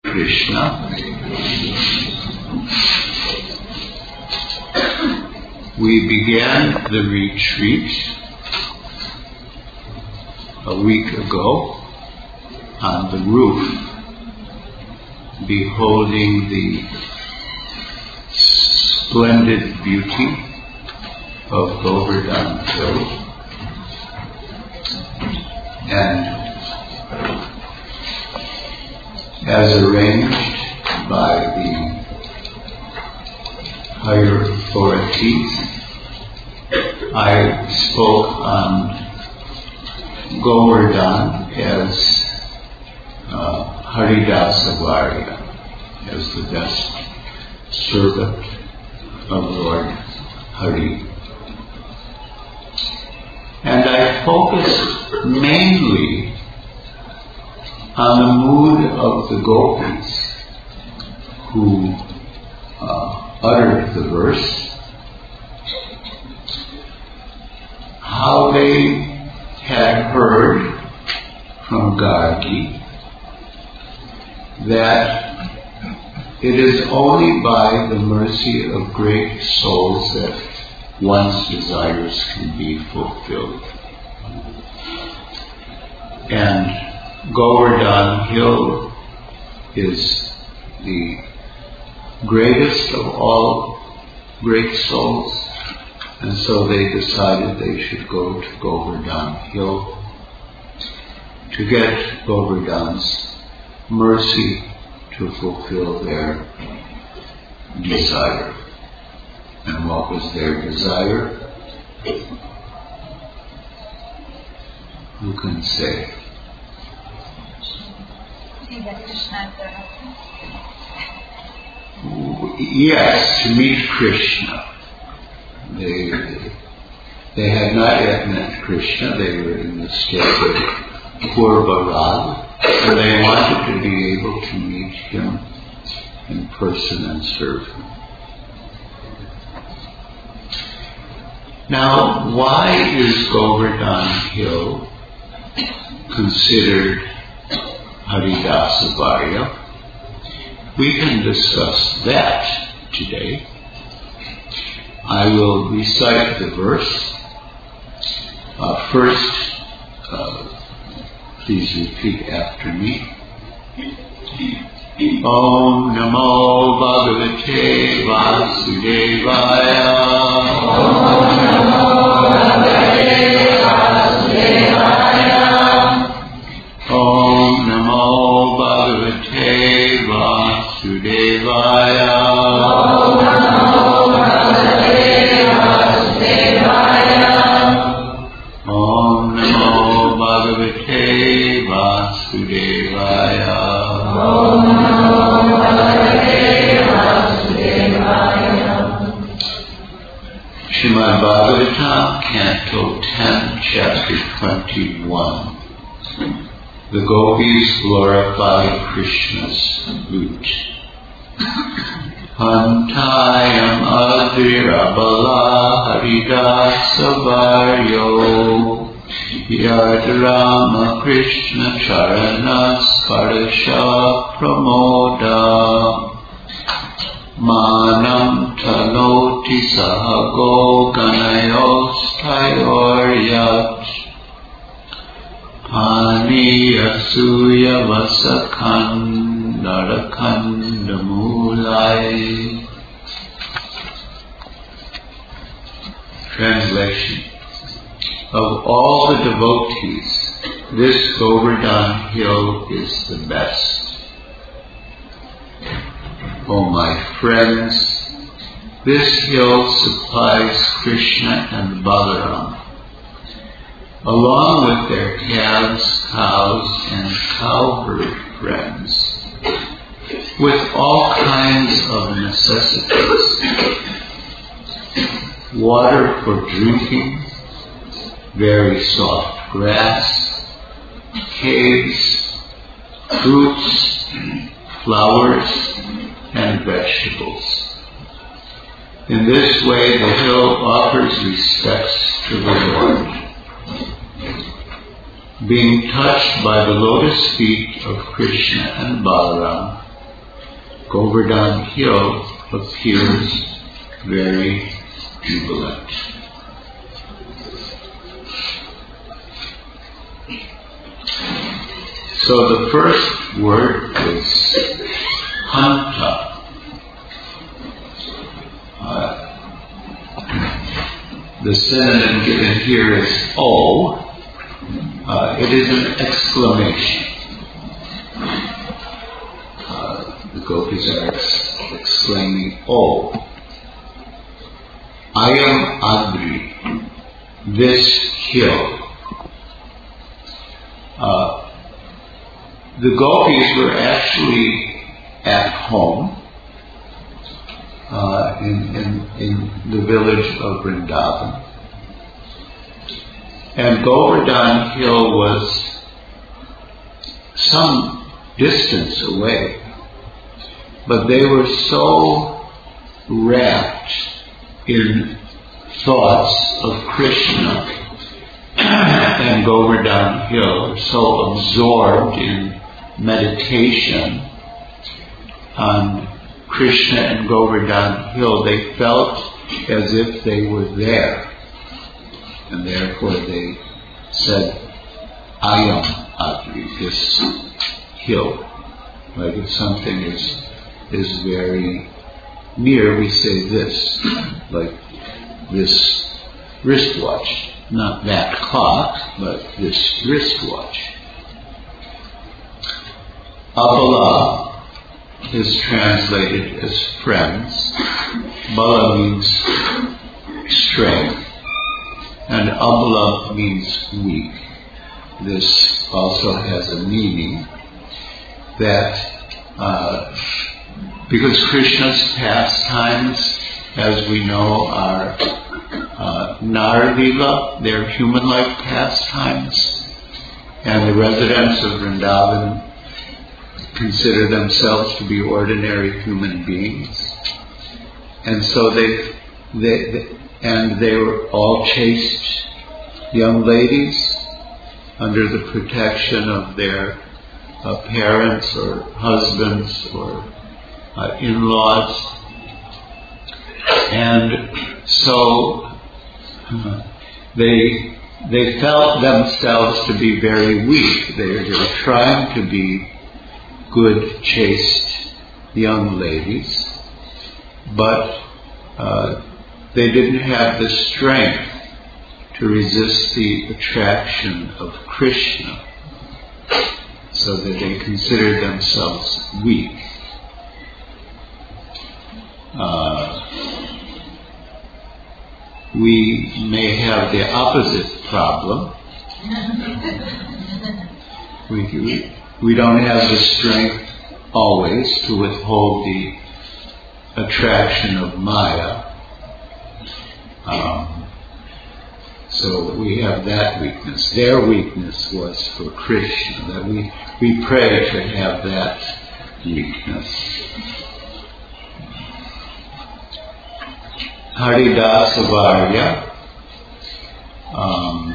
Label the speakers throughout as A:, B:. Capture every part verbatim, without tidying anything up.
A: Krishna. We began the retreat a week ago on the roof, beholding the splendid beauty of Govardhan Hill. And as arranged by the higher authorities, I spoke on Govardhan as uh, Haridasa Varya, as the best servant of Lord Hari. And I focused mainly on the mood of the gopis who uh, uttered the verse, how they had heard from Gargi that it is only by the mercy of great souls that one's desires can be fulfilled. And Govardhan Hill is the greatest of all great souls, and so they decided they should go to Govardhan Hill to get Govardhan's mercy to fulfill their desire. And what was their desire? Who can say? Yes, to meet Krishna. They, they had not yet met Krishna. They were in the state of Purva Rag, and they wanted to be able to meet him in person and serve him. Now, why is Govardhan Hill considered Haridasa Varya? We can discuss that today. I will recite the verse. Uh, first, uh, please repeat after me. Om Namo Bhagavate Vasudevaya. Om Namo Bhagavate Vasudevaya. Om Namo Bhagavate Vasudevaya. Om Namo Bhagavate Vasudevaya. Om Namo Bhagavate Vasudevaya. Om Namo Bhagavate Vasudevaya. Srimad Bhagavatam, Canto ten, Chapter twenty-one. The gopis glorify Krishna's lute. Hantayam adrirabala haridasa varyo yad rama Krishna charanas parasha pramoda manam tanoti sahago ganayos tayoryat Pani asuya vasakan narakandamulai. Translation. Of all the devotees, this Govardhan Hill is the best. O my friends, this hill supplies Krishna and Balaram, along with their calves, cows, and cowherd friends, with all kinds of necessities. Water for drinking, very soft grass, caves, fruits, flowers, and vegetables. In this way, the hill offers respects to the Lord. Being touched by the lotus feet of Krishna and Balaram, Govardhan Hill appears very jubilant. So the first word is hanta. Uh, the synonym given here is O. Uh, it is an exclamation. Uh, the gopis are ex- exclaiming O. Ayam Adri, this hill. Uh, the gopis were actually at home uh, in, in, in the village of Vrindavan. And Govardhan Hill was some distance away, but they were so wrapped in thoughts of Krishna and Govardhan Hill, so absorbed in meditation on Krishna and Govardhan Hill, they felt as if they were there. And therefore they said, Ayam Adri, this hill. Like if something is is very near, we say this, like this wristwatch. Not that clock, but this wristwatch. Abala is translated as friends. Bala means strength, and abala means weak. This also has a meaning that uh, because Krishna's pastimes, as we know, are uh, Naralila, they're human-like pastimes, and the residents of Vrindavan consider themselves to be ordinary human beings, and so they, they, they and they were all chaste young ladies under the protection of their uh, parents or husbands or uh, in-laws. And so uh, they they felt themselves to be very weak. They, they were trying to be good, chaste young ladies, but uh, they didn't have the strength to resist the attraction of Krishna, so that they considered themselves weak. Uh, we may have the opposite problem. we, we, we don't have the strength always to withhold the attraction of Maya. Um, so we have that weakness. Their weakness was for Krishna, that we, we pray to have that weakness. Haridasa Varya, um,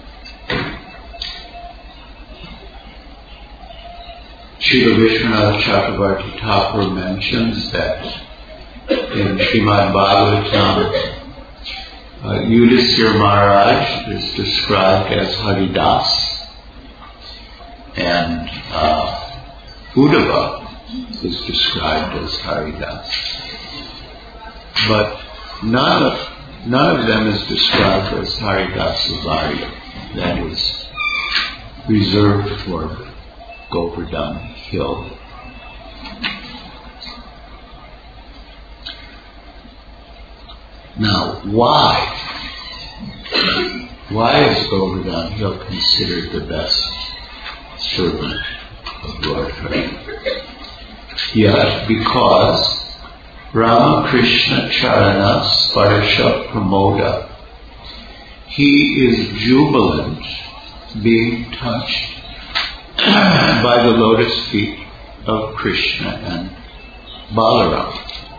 A: Srila Vishwanath Chakravarti Thakur mentions that in Srimad Bhagavatam, uh, Yudhisthira Maharaj is described as Haridas, and uh, Uddhava is described as Haridas. But none of, none of them is described as Haridasa Varya. That is reserved for Govardhan Hill. Now, why? Why is Govardhan Hill considered the best servant of Lord Hari? Yet, because Ramakrishna Charana Sparsha Pramoda, he is jubilant being touched by the lotus feet of Krishna and Balaram.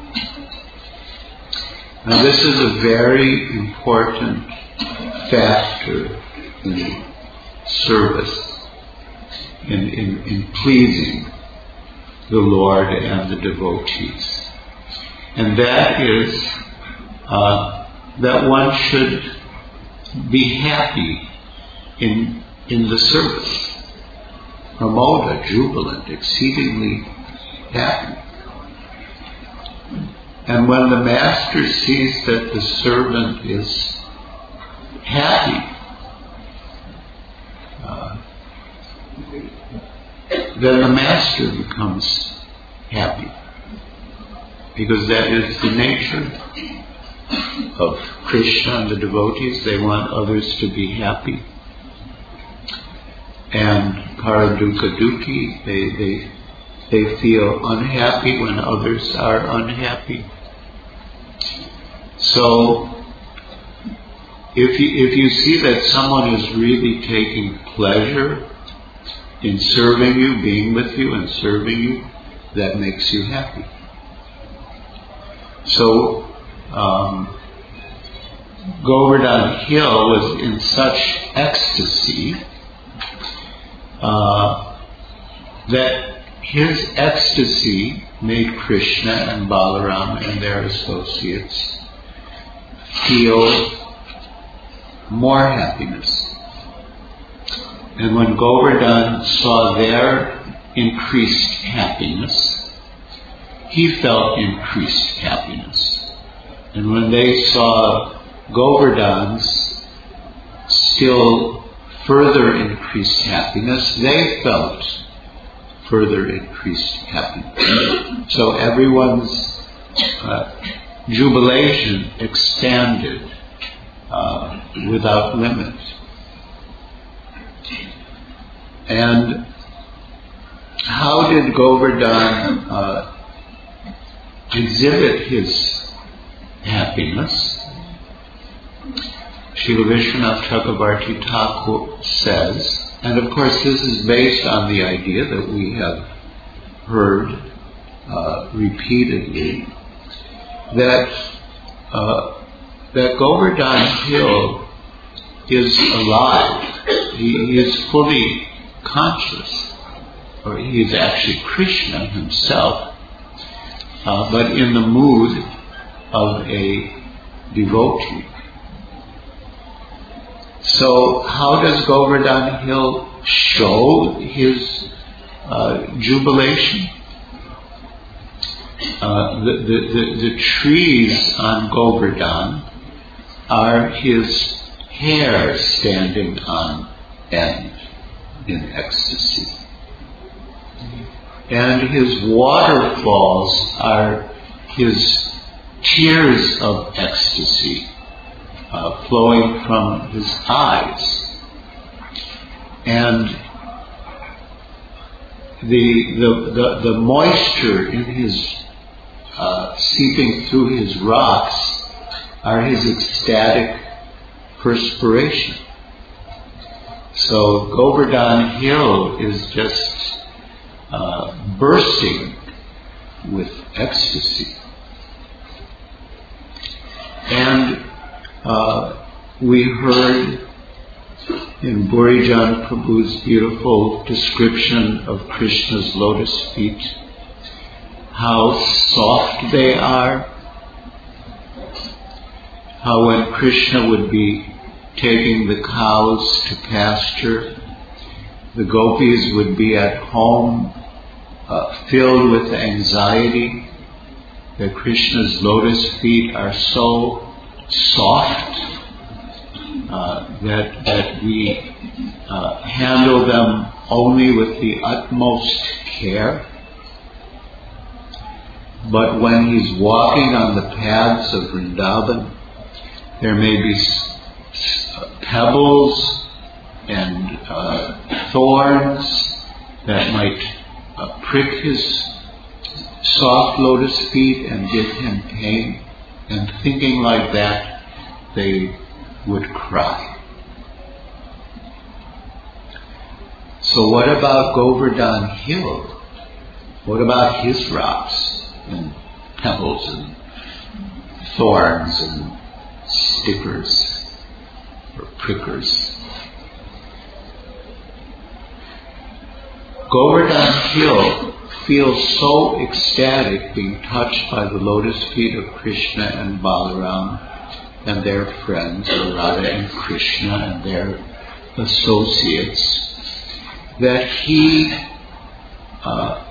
A: Now this is a very important factor in service, in, in, in pleasing the Lord and the devotees. And that is uh, that one should be happy in in the service. Pramoda, jubilant, exceedingly happy. And when the master sees that the servant is happy, uh, then the master becomes happy. Because that is the nature of Krishna and the devotees. They want others to be happy. And Paraduka Dukhi, they, they, they feel unhappy when others are unhappy. So, if you, if you see that someone is really taking pleasure in serving you, being with you and serving you, that makes you happy. So, um, Govardhan Hill was in such ecstasy uh, that his ecstasy made Krishna and Balaram and their associates feel more happiness. And when Govardhan saw their increased happiness, he felt increased happiness. And when they saw Govardhan's still further increased happiness, they felt further increased happiness. So everyone's uh, jubilation expanded uh, without limit. And how did Govardhan uh, exhibit his happiness? Srila Vishwanath Chakravarti Thakur says, and of course this is based on the idea that we have heard uh, repeatedly, that uh, that Govardhan Hill is alive. He, he is fully conscious, or he is actually Krishna himself, uh, but in the mood of a devotee. So how does Govardhan Hill show his uh, jubilation? Uh, the, the, the, the trees on Govardhan are his hair standing on end in ecstasy. And his waterfalls are his tears of ecstasy uh, flowing from his eyes. And the, the, the, the moisture in his, uh, seeping through his rocks are his ecstatic perspiration. So Govardhan Hill is just uh, bursting with ecstasy. And uh, we heard in Burijan Prabhu's beautiful description of Krishna's lotus feet how soft they are, how when Krishna would be taking the cows to pasture, the gopis would be at home uh, filled with anxiety that Krishna's lotus feet are so soft uh, that, that we uh, handle them only with the utmost care. But when he's walking on the paths of Vrindavan, there may be pebbles and uh, thorns that might uh, prick his soft lotus feet and give him pain. And thinking like that, they would cry. So what about Govardhan Hill? What about his rocks and pebbles and thorns and stickers or prickers? Govardhan Hill feel so ecstatic being touched by the lotus feet of Krishna and Balaram and their friends, Radha and Krishna and their associates, that he uh,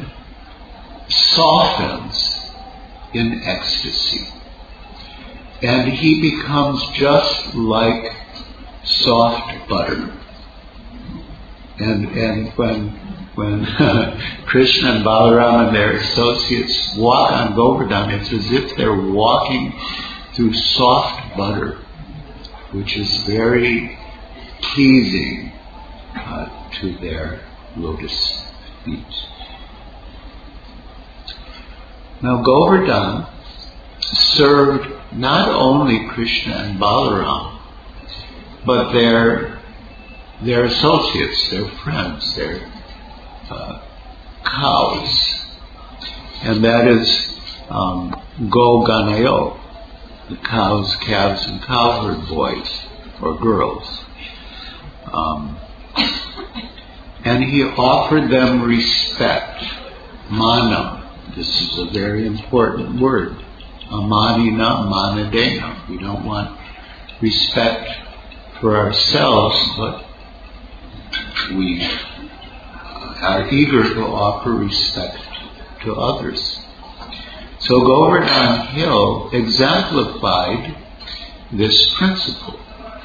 A: softens in ecstasy. And he becomes just like soft butter. And and when when Krishna and Balaram and their associates walk on Govardhan, it's as if they're walking through soft butter, which is very pleasing uh, to their lotus feet. Now Govardhan served not only Krishna and Balaram, but their their associates, their friends, their uh, cows, and that is um, Go Ganeo, the cows, calves, and cowherd boys or girls. Um, and he offered them respect, manam. This is a very important word. Amanina, manadena. We don't want respect for ourselves, but we are eager to offer respect to others. So Govardhan Hill exemplified this principle.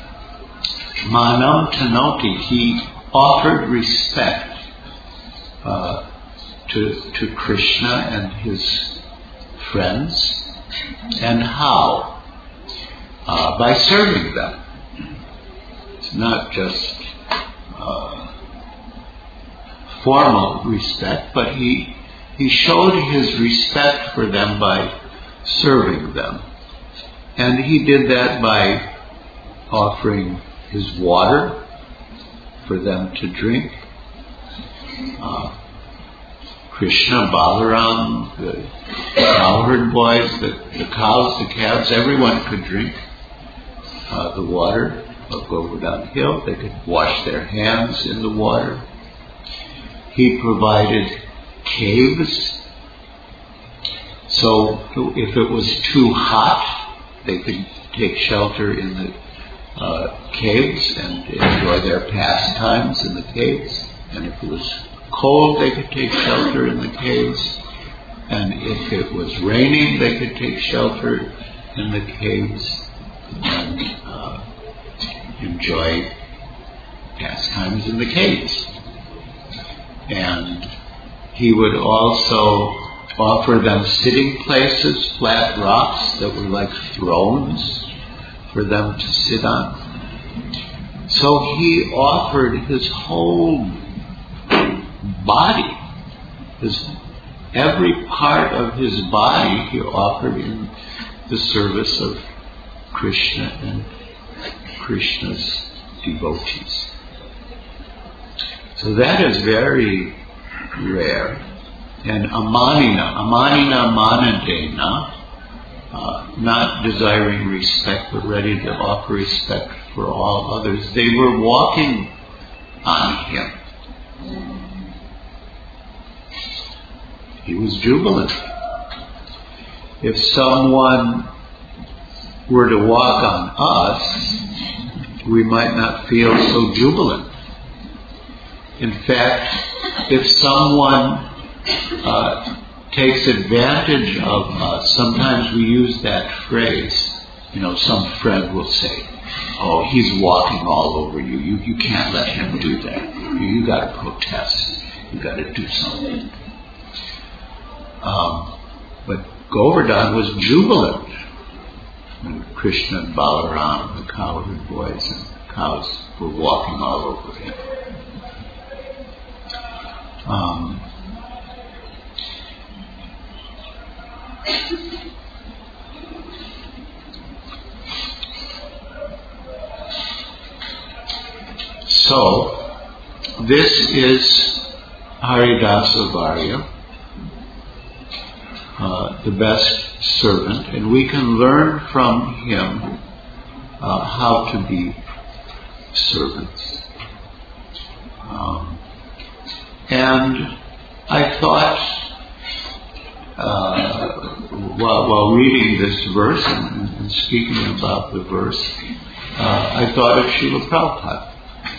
A: Manam tanoti, he offered respect uh, to, to Krishna and his friends. And how? Uh, by serving them. It's not just uh, formal respect, but he he showed his respect for them by serving them. And he did that by offering his water for them to drink. Uh, Krishna, Balaram, the cowherd boys, the, the cows, the calves, everyone could drink uh, the water of Govardhan Hill. They could wash their hands in the water. He provided caves, so if it was too hot, they could take shelter in the uh, caves and enjoy their pastimes in the caves. And if it was cold, they could take shelter in the caves. And if it was raining, they could take shelter in the caves and uh, enjoy pastimes in the caves. And he would also offer them sitting places, flat rocks that were like thrones for them to sit on. So he offered his whole body, his every part of his body he offered in the service of Krishna and Krishna's devotees. So that is very rare. And amanina, amanina manadena, uh, not desiring respect but ready to offer respect for all others. They were walking on him. He was jubilant. If someone were to walk on us, we might not feel so jubilant. In fact, if someone uh, takes advantage of us, sometimes we use that phrase. You know, some friend will say, "Oh, he's walking all over you. You, you can't let him do that. You, you got to protest. You got to do something." Um, but Govardhan was jubilant when Krishna and Balaram, the cowherd boys and cows, were walking all over him. Um, so, this is Haridasa Varya, uh, the best servant, and we can learn from him uh, how to be servants. Um, and I thought uh, while, while reading this verse and, and speaking about the verse, uh, I thought of Srila Prabhupada.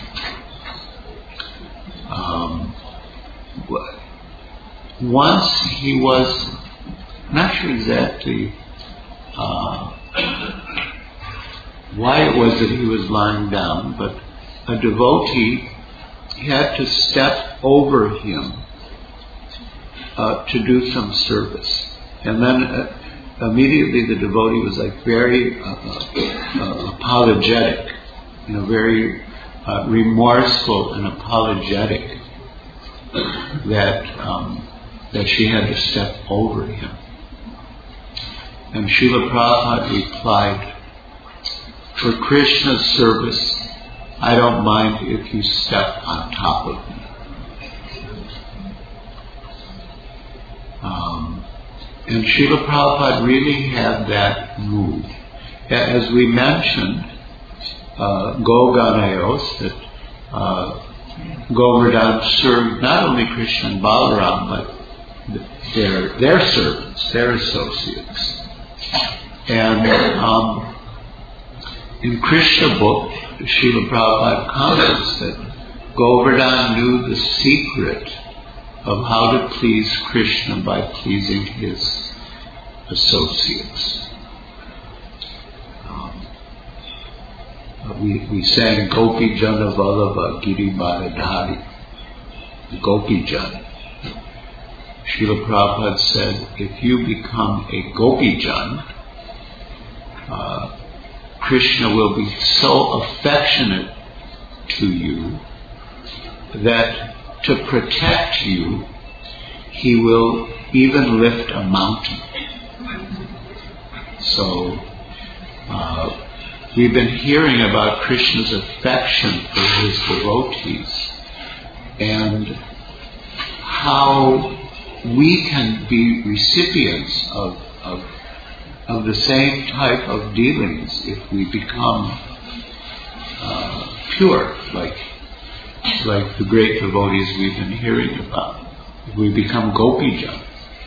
A: Um, once he was, not sure exactly uh, why it was that he was lying down, but a devotee had to step over him uh, to do some service. And then uh, immediately the devotee was like very uh, uh, apologetic, you know, very uh, remorseful and apologetic that um, that she had to step over him. And Srila Prabhupada replied, "For Krishna's service, I don't mind if you step on top of me." Um, and Srila Prabhupada really had that mood. As we mentioned, uh, Gauganaos, that uh, Govardhan served not only Krishna and Balaram, but their, their servants, their associates. And um, in Krishna book, Srila Prabhupada comments that Govardhan knew the secret of how to please Krishna by pleasing his associates. Um, we, we sang Gopi Jana Vallabha Giri Maradhari, Gopi Jana. Srila Prabhupada said, if you become a Gopi Jana, uh, Krishna will be so affectionate to you that to protect you, he will even lift a mountain. So, uh, we've been hearing about Krishna's affection for his devotees and how we can be recipients of, of of the same type of dealings if we become uh, pure, like like the great devotees we've been hearing about. If we become Gopi Jana.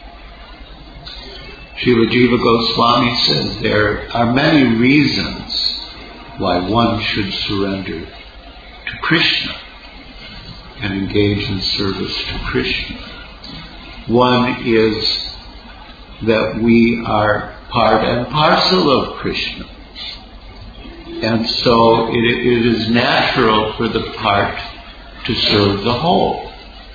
A: Srila Jiva Goswami says there are many reasons why one should surrender to Krishna and engage in service to Krishna. One is that we are part and parcel of Krishna. And so it, it is natural for the part to serve the whole.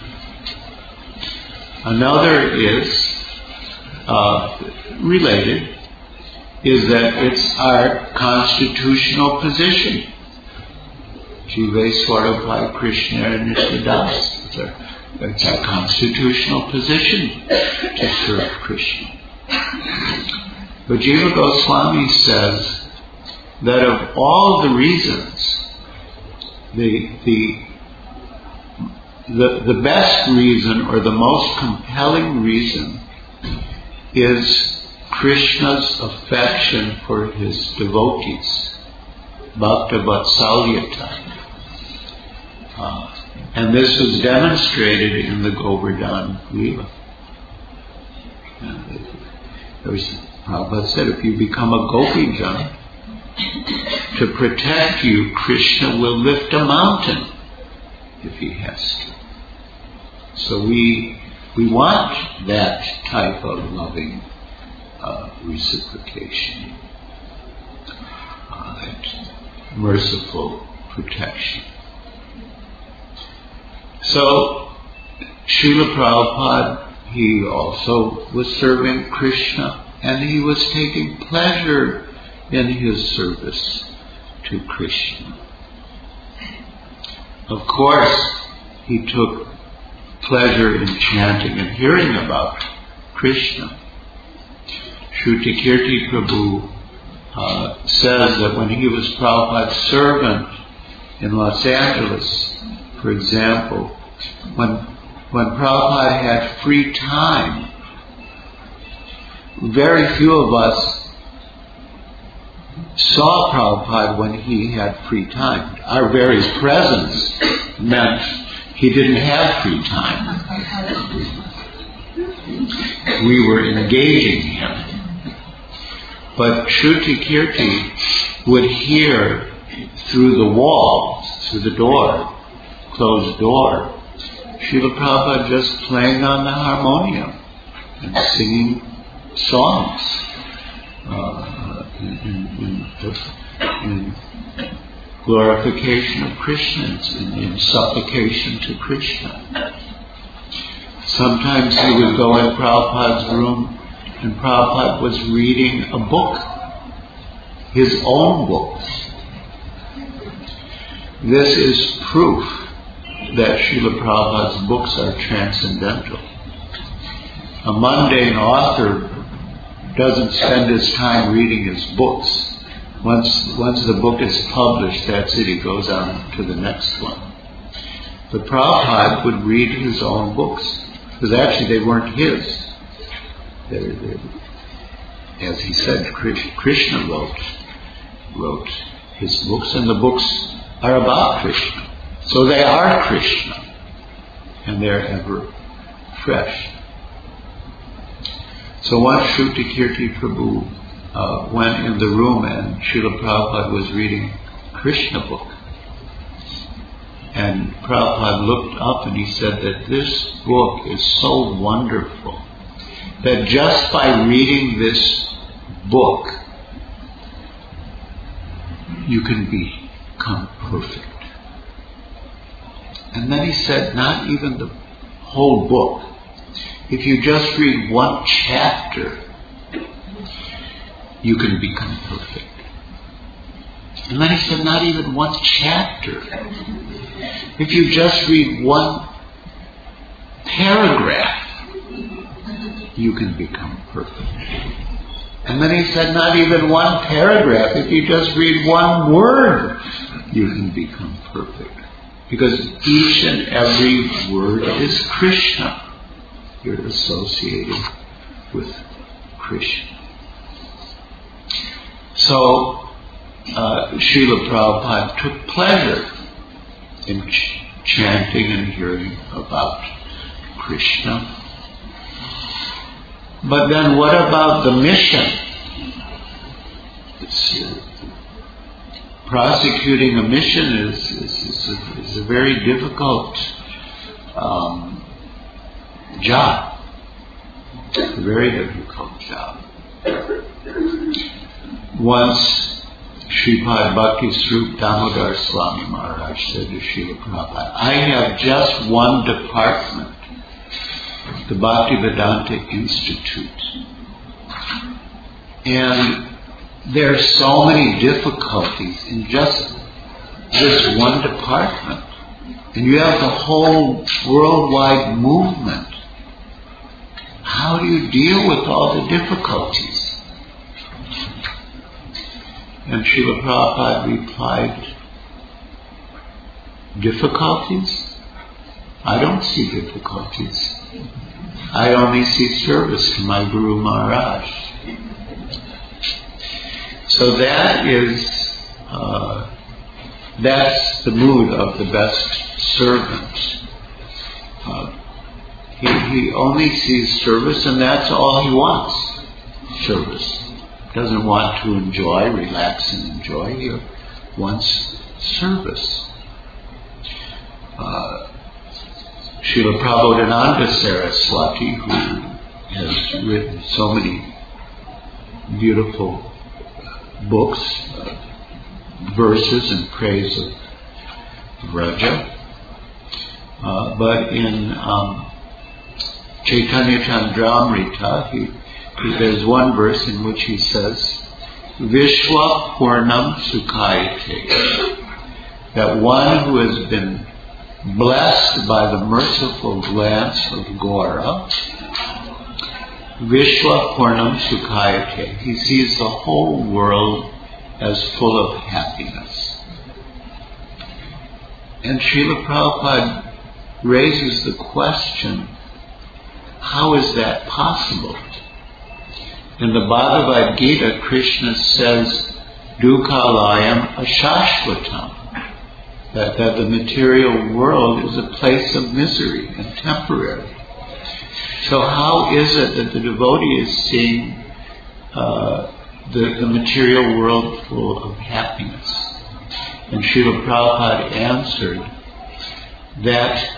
A: Another is, uh, related, is that it's our constitutional position. Jive Swarabhai Krishna and Nityadas. It's our, it's our constitutional position to serve Krishna. But Jiva Goswami says that of all the reasons, the the the, the best reason or the most compelling reason is Krishna's affection for his devotees, Bhakta Vatsalyata. Uh, and this was demonstrated in the Govardhan Leela. There was, Prabhupada said, if you become a Gopi Jana, to protect you, Krishna will lift a mountain if he has to. So we we want that type of loving uh, reciprocation, uh, that merciful protection. So Srila Prabhupada, he also was serving Krishna, and he was taking pleasure in his service to Krishna. Of course, he took pleasure in chanting and hearing about Krishna. Shruti Kirti Prabhu uh, says that when he was Prabhupada's servant in Los Angeles, for example, when when Prabhupada had free time, very few of us saw Prabhupada when he had free time. Our very presence meant he didn't have free time. we were engaging him. But Shruti Kirti would hear through the wall, through the door, closed door, Srila Prabhupada just playing on the harmonium and singing songs uh, in, in, in glorification of Krishna, in, in supplication to Krishna. Sometimes he would go in Prabhupada's room and Prabhupada was reading a book, his own books. This is proof that Srila Prabhupada's books are transcendental. A mundane author doesn't spend his time reading his books. Once, once the book is published, that's it, he goes on to the next one. But Prabhupada would read his own books, because actually they weren't his. They, they, as he said, Krishna wrote, wrote his books, and the books are about Krishna. So they are Krishna, and they're ever fresh. So once Shruti Kirti Prabhu uh, went in the room and Srila Prabhupada was reading Krishna book. And Prabhupada looked up and he said that this book is so wonderful that just by reading this book, you can become perfect. And then he said, not even the whole book. If you just read one chapter, you can become perfect. And then he said, not even one chapter. If you just read one paragraph, you can become perfect. And then he said, not even one paragraph. If you just read one word, you can become perfect. Because each and every word is Krishna. You're associated with Krishna. So, uh, Srila Prabhupada took pleasure in ch- chanting and hearing about Krishna. But then what about the mission? It's, uh, prosecuting a mission is, is, is, a, is a very difficult um, job. It's a very difficult job. Once Sripad Bhakti Swarup Damodar Swami Maharaj said to Srila Prabhupada, I have just one department, the Bhaktivedanta Institute. And there are so many difficulties in just this one department. And you have the whole worldwide movement. How do you deal with all the difficulties? And Srila Prabhupada replied, difficulties? I don't see difficulties. I only see service to my Guru Maharaj. So that is, uh, that's the mood of the best servant. Uh, he, he only sees service, and that's all he wants, service. Doesn't want to enjoy, relax and enjoy. He wants service. Uh, Srila Prabodhananda Saraswati, who has written so many beautiful books, uh, verses in praise of Vraja, uh, but in um, Chaitanya Chandramrita, he there's one verse in which he says, Vishwa Purnam Sukhayate, that one who has been blessed by the merciful glance of Gaura, Vishwa Purnam Sukhayate, he sees the whole world as full of happiness. And Srila Prabhupada raises the question, how is that possible? In the Bhagavad Gita, Krishna says, Dukhalayam ashashvatam, that, that the material world is a place of misery and temporary. So how is it that the devotee is seeing uh, the, the material world full of happiness? And Srila Prabhupada answered that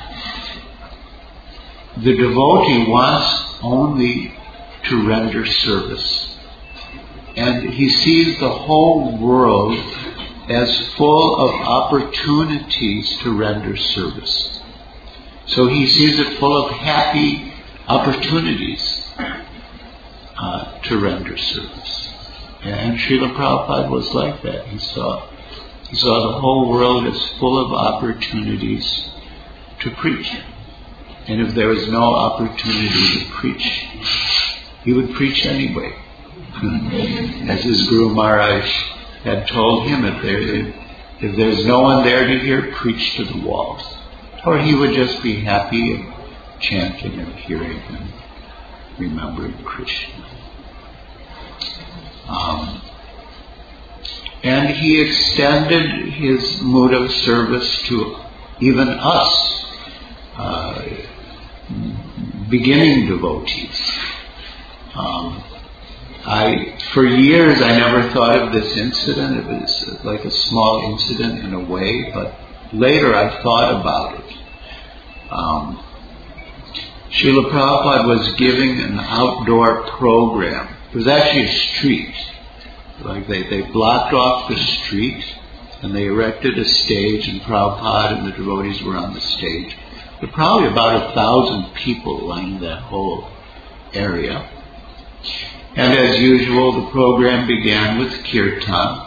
A: the devotee wants only to render service. And he sees the whole world as full of opportunities to render service. So he sees it full of happy opportunities uh, to render service. And Srila Prabhupada was like that. He saw, he saw the whole world as full of opportunities to preach. And if there was no opportunity to preach, he would preach anyway. As his Guru Maharaj had told him, if, there, if, if there's no one there to hear, preach to the walls. Or he would just be happy and chanting and hearing and remembering Krishna. Um, and he extended his mood of service to even us, uh, beginning devotees. Um, I, for years, I never thought of this incident. It was like a small incident in a way, but later I thought about it. Um, Srila Prabhupada was giving an outdoor program. It was actually a street. Like they, they blocked off the street and they erected a stage, and Prabhupada and the devotees were on the stage. There were probably about a thousand people lining that whole area. And as usual, the program began with kirtan.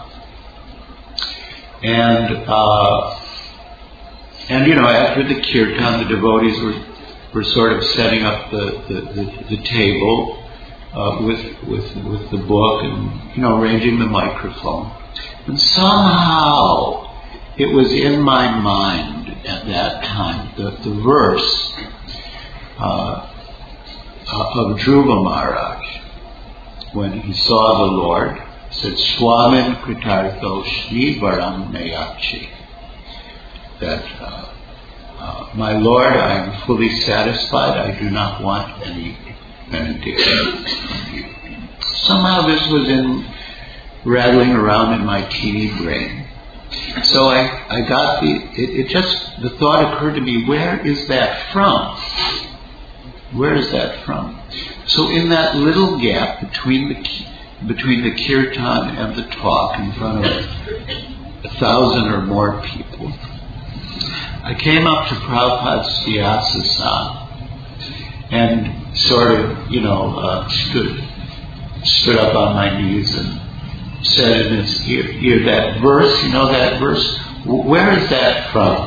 A: And, uh, and you know, after the kirtan, the devotees were, were sort of setting up the, the, the, the table uh, with, with, with the book and, you know, arranging the microphone. And somehow it was in my mind at that time, the, the verse uh, of Dhruva Maharaj, when he saw the Lord, said, Swamin Kritartho Shri Varam Nayachi. That, uh, uh, my Lord, I am fully satisfied. I do not want any benediction from you. Somehow this was in rattling around in my teeny brain. So I, I got the, it, it just, the thought occurred to me, where is that from? Where is that from? So in that little gap between the between the kirtan and the talk in front of a thousand or more people, I came up to Prabhupada's Vyasasana and sort of, you know, uh, stood stood up on my knees and said in his ear, ear that verse, you know that verse, where is that from?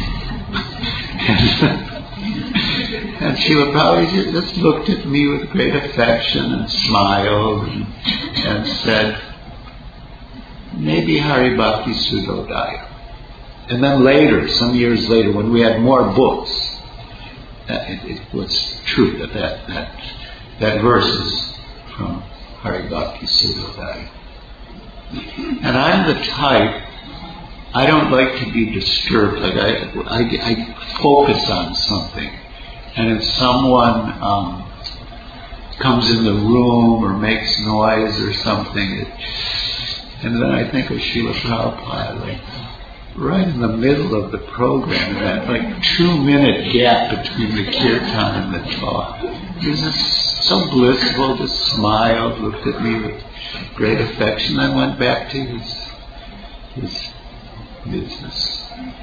A: And Srila Prabhupada just looked at me with great affection and smiled and, and said, maybe Hari Bhakti Sudodaya. And then later, some years later, when we had more books, it, it was true that that, that that verse is from Hari Bhakti Sudodaya. And I'm the type, I don't like to be disturbed. Like I, I, I focus on something. And if someone um, comes in the room or makes noise or something, it, and then I think of Srila Prabhupada, like right in the middle of the program, that like two-minute gap between the kirtan and the talk. He was just so blissful, just smiled, looked at me with great affection, and went back to his his business.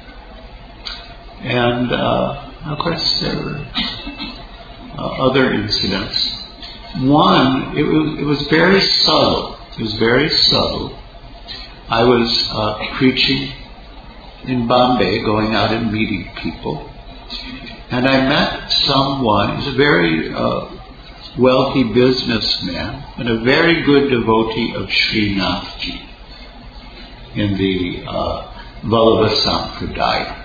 A: And uh, of course, there were uh, other incidents. One, it was, it was very subtle. It was very subtle. I was uh, preaching in Bombay, going out and meeting people, and I met someone. He's a very uh, wealthy businessman and a very good devotee of Srinathji in the uh, Vallabha Sampradaya.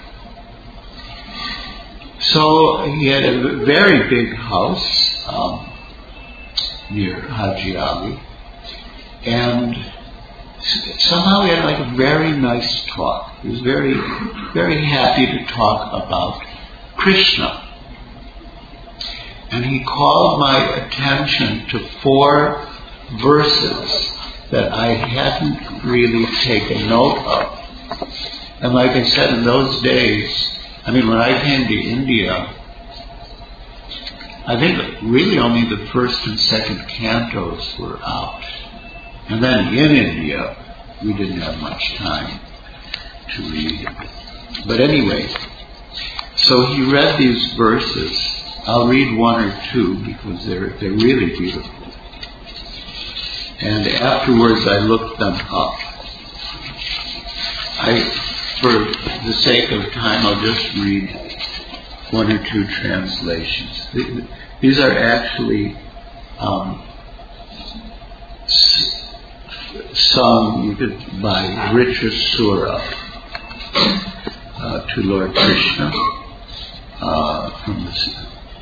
A: So he had a very big house um, near Haji Ali, and somehow he had like a very nice talk. He was very, very happy to talk about Krishna. and he called my attention to four verses that I hadn't really taken note of. And like I said, in those days, I mean, when I came to India, I think really only the first and second cantos were out. And then in India, we didn't have much time to read. But anyway, so he read these verses. I'll read one or two because they're they're really beautiful. And afterwards I looked them up. I, for the sake of time, I'll just read one or two translations. These are actually um, sung you could, by Richa Sura uh, to Lord Krishna uh, from this.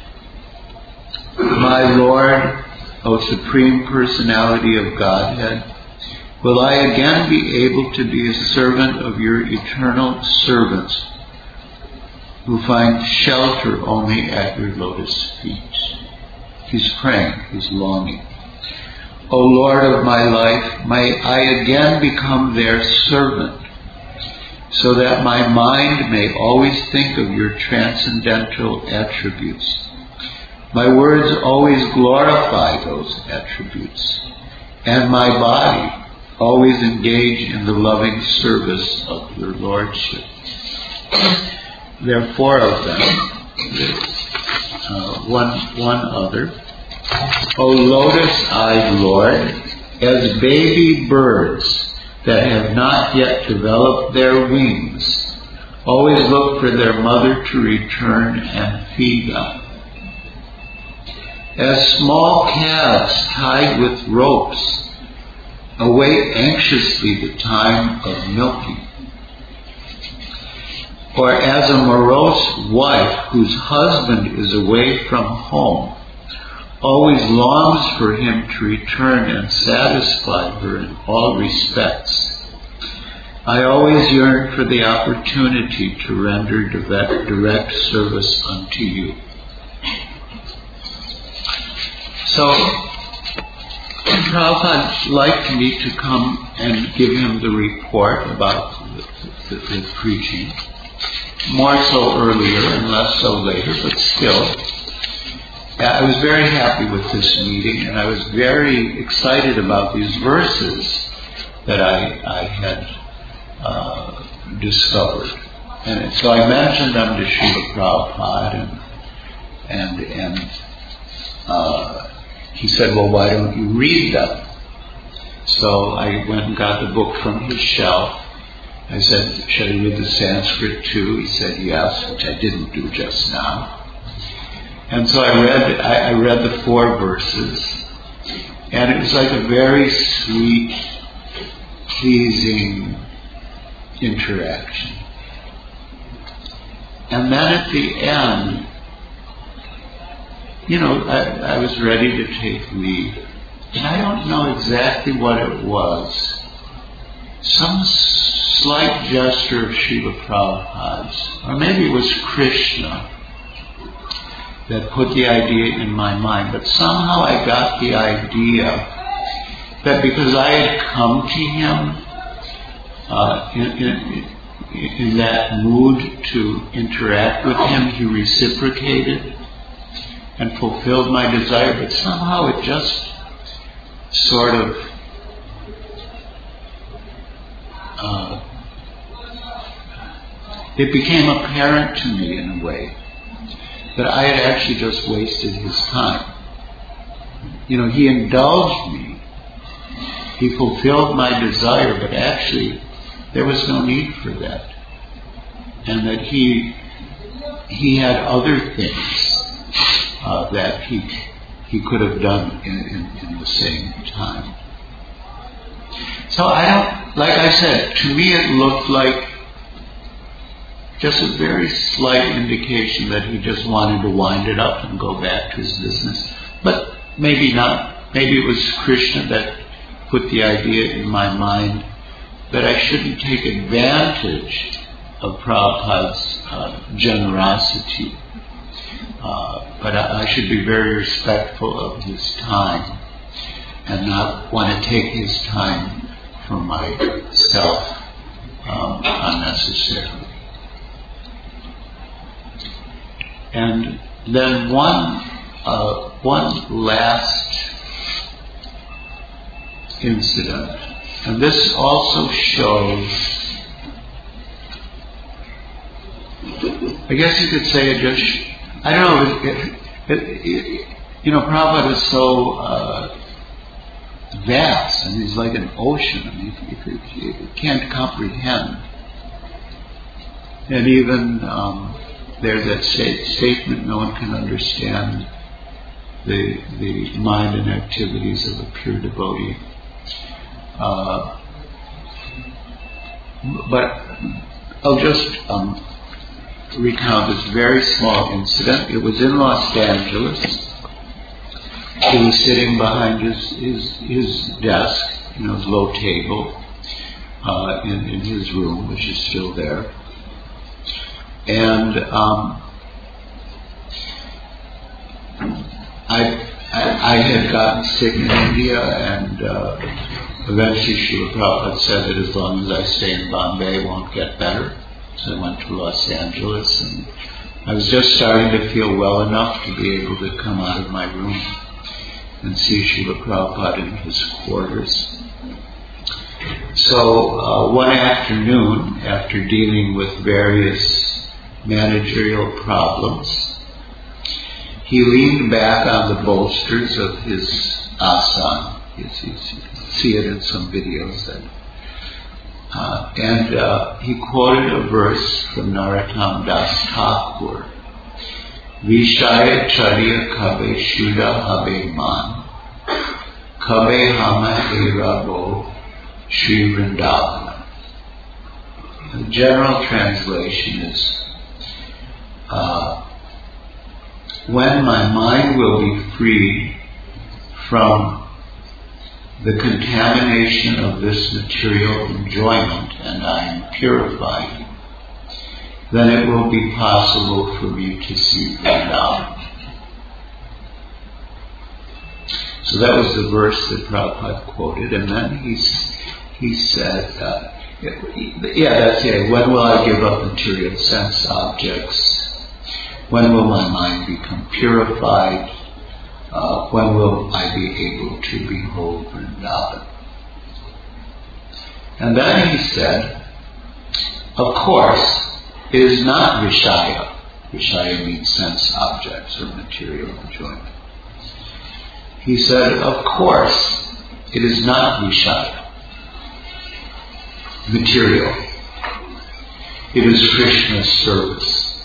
A: My Lord, O Supreme Personality of Godhead, will I again be able to be a servant of your eternal servants who find shelter only at your lotus feet? He's praying, he's longing. O Lord of my life, may I again become their servant, so that my mind may always think of your transcendental attributes. My words always glorify those attributes, and my body always engage in the loving service of your Lordship. There are four of them. Uh, one, one other. O lotus-eyed Lord, as baby birds that have not yet developed their wings always look for their mother to return and feed them, as small calves tied with ropes await anxiously the time of milking, or as a morose wife whose husband is away from home always longs for him to return and satisfy her in all respects, I always yearn for the opportunity to render direct, direct service unto you. So, Prabhupada liked me to come and give him the report about the, the, the preaching, more so earlier and less so later, but still. I was very happy with this meeting, and I was very excited about these verses that I, I had uh, discovered. And so I mentioned them to Srila Prabhupada, and, and, and uh, he said, well, why don't you read them? So I went and got the book from his shelf. I said, should I read the Sanskrit too? He said yes, which I didn't do just now. And so I read I, I read the four verses, and it was like a very sweet, pleasing interaction. And then at the end, you know, I, I was ready to take leave. And I don't know exactly what it was. Some slight gesture of Srila Prabhupada's, or maybe it was Krishna, that put the idea in my mind. But somehow I got the idea that because I had come to him uh, in, in, in that mood to interact with him, he reciprocated and fulfilled my desire. But somehow it just sort of uh, it became apparent to me in a way that I had actually just wasted his time. You know, he indulged me. He fulfilled my desire, but actually there was no need for that. And that he he had other things uh, that he he could have done in, in, in the same time. So I don't, like I said, to me it looked like just a very slight indication that he just wanted to wind it up and go back to his business. But maybe not. Maybe it was Krishna that put the idea in my mind that I shouldn't take advantage of Prabhupada's uh, generosity. Uh, but I, I should be very respectful of his time and not want to take his time for myself um, unnecessarily. And then one, uh, one last incident, and this also shows, I guess you could say it just, I don't know, it, it, it, you know, Prabhupada is so uh, vast, and he's like an ocean, I mean, you, you, you can't comprehend. And even um, there's that sta- statement, no one can understand the, the mind and activities of a pure devotee. Uh, but I'll just um, recount this very small incident. It was in Los Angeles. He was sitting behind his his, his desk, you know, his low table uh, in, in his room, which is still there. And um, I, I I had gotten sick in India, and uh, eventually Srila Prabhupada said that as long as I stay in Bombay, I won't get better. So I went to Los Angeles, and I was just starting to feel well enough to be able to come out of my room and see Srila Prabhupada in his quarters. So uh, one afternoon, after dealing with various managerial problems, he leaned back on the bolsters of his asana. You see it in some videos. That, uh, and uh, he quoted a verse from Narottam Das Thakur. Vishaya Charya Kabe Shuddha Habe Man Kabe Hama Erabo Shri Vrindavana. The general translation is, uh, when my mind will be freed from the contamination of this material enjoyment and I am purified, then it will be possible for me to see Vrindavan. So that was the verse that Prabhupada quoted, and then he, he said, uh, yeah, that's it. When will I give up material sense objects? When will my mind become purified? Uh, when will I be able to behold Vrindavan? And then he said, of course, it is not Vishaya. Vishaya means sense objects or material enjoyment. He said, of course, it is not Vishaya, material. It is Krishna's service.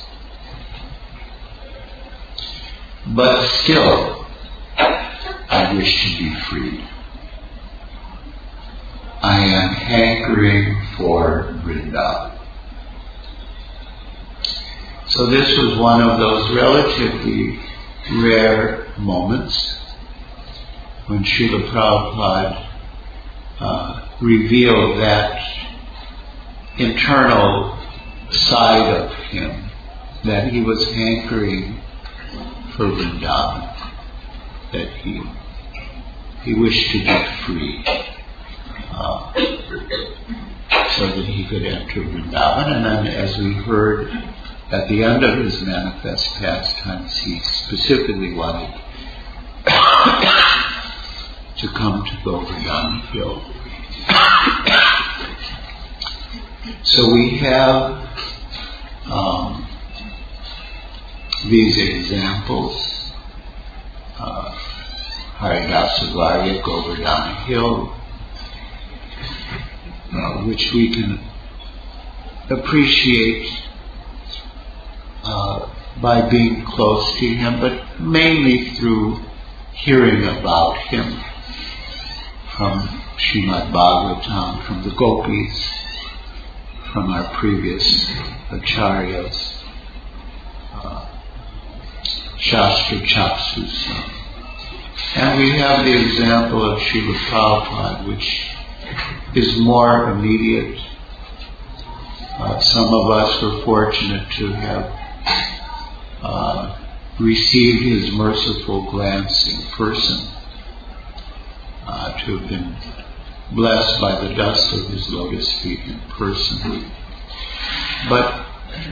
A: But still, I wish to be freed. I am hankering for Vrindavan. So this was one of those relatively rare moments when Srila Prabhupada uh, revealed that internal side of him, that he was hankering for Vrindavan, that he he wished to get free, uh, so that he could enter Vrindavan. And then, as we heard at the end of his manifest pastimes, he specifically wanted to come to Govardhan Hill. So we have um, these examples, uh, Haridasa Varya, Govardhan Hill, uh, which we can appreciate uh, by being close to him, but mainly through hearing about him from Srimad Bhagavatam, from the gopis, from our previous acharyas, uh, Shastra Chaksusa. And we have the example of Srila Prabhupada, which is more immediate. Uh, some of us were fortunate to have uh, received his merciful glance in person, uh, to have been blessed by the dust of his lotus feet in person. But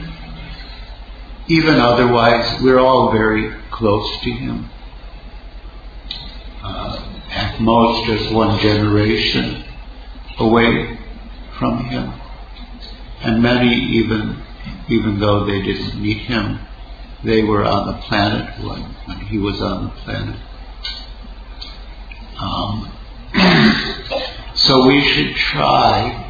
A: even otherwise, we're all very close to him. Uh, at most, just one generation away from him. And many, even even though they didn't meet him, they were on the planet when, when he was on the planet. Um, so we should try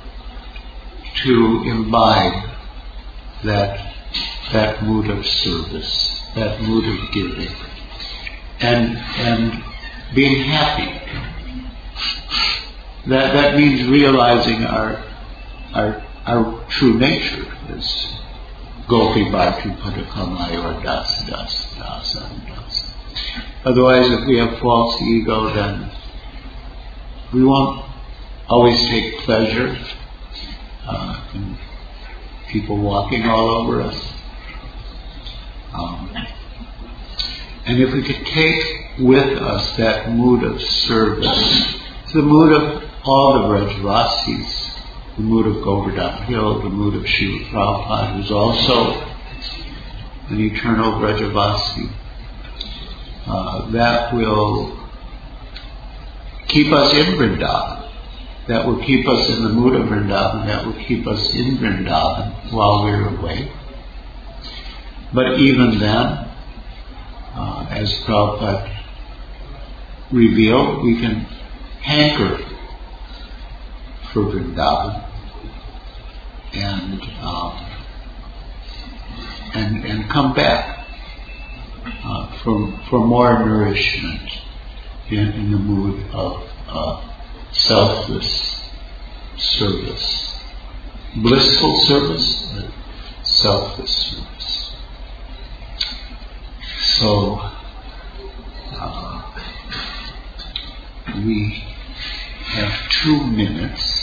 A: to imbibe that that mood of service, that mood of giving, and and being happy. That that means realizing our our our true nature is Gopi Bhakti Padakamayor Dasa Dasa Dasa Dasa. Otherwise, if we have false ego, then we won't always take pleasure uh, in people walking all over us. Um, and if we could take with us that mood of service, the mood of all the Vrajavasis, the mood of Govardhan Hill, the mood of Srila Prabhupada, who's also an eternal Vrajavasi, uh, that will keep us in Vrindavan, that will keep us in the mood of Vrindavan, that will keep us in Vrindavan while we're away. But even then, uh, as Prabhupada revealed, we can hanker for Vrindavan and um, and and come back uh, for for more nourishment in, in the mood of uh, selfless service, blissful service, but selfless service. So uh, we have two minutes.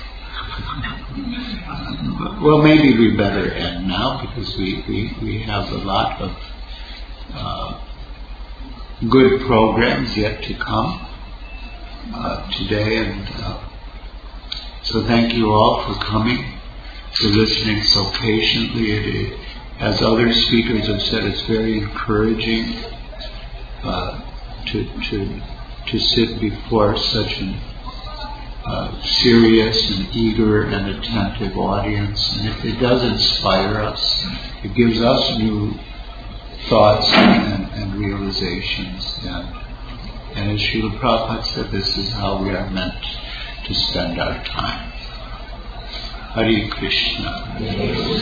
A: Well, maybe we better end now because we, we, we have a lot of uh, good programs yet to come uh, today, and uh, so thank you all for coming, for listening so patiently. It, as other speakers have said, it's very encouraging uh, to to to sit before such an Uh, serious and eager and attentive audience, and if it does inspire us, it gives us new thoughts and, and realizations, and, and as Srila Prabhupada said, this is how we are meant to spend our time. Hare Krishna.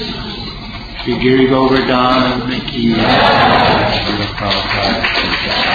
A: Shri Giri Govardhan Ki Jai. Srila Prabhupada.